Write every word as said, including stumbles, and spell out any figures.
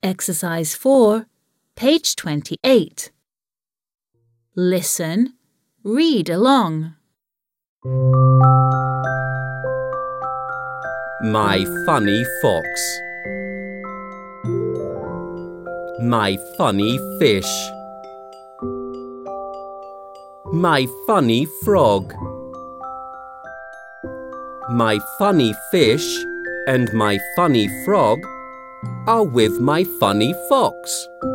Exercise four, page twenty-eight. Listen, read along. My funny fox. My funny fish. My funny frog. My funny fish and my funny frog are with my funny fox.